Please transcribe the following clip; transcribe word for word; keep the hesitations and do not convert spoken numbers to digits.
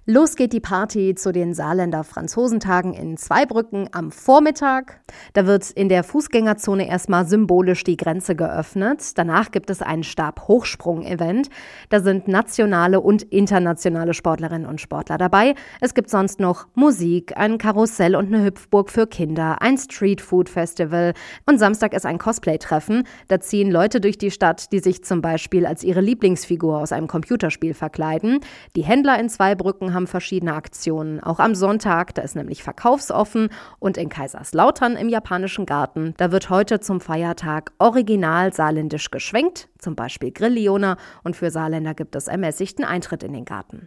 Los geht die Party zu den Saarländer Franzosentagen in Zweibrücken am Vormittag. Da wird in der Fußgängerzone erstmal symbolisch die Grenze geöffnet. Danach gibt es ein Stabhochsprung-Event. Da sind nationale und internationale Sportlerinnen und Sportler dabei. Es gibt sonst noch Musik, ein Karussell und eine Hüpfburg für Kinder, ein Streetfood-Festival. Und Samstag ist ein Cosplay-Treffen. Da ziehen Leute durch die Stadt, die sich zum Beispiel als ihre Lieblingsfigur aus einem Computerspiel verkleiden. Die Händler in Zweibrücken haben verschiedene Aktionen. Auch am Sonntag, da ist nämlich verkaufsoffen. Und in Kaiserslautern im Japanischen Garten, da wird heute zum Feiertag original saarländisch geschwenkt, zum Beispiel Grillliona. Und für Saarländer gibt es ermäßigten Eintritt in den Garten.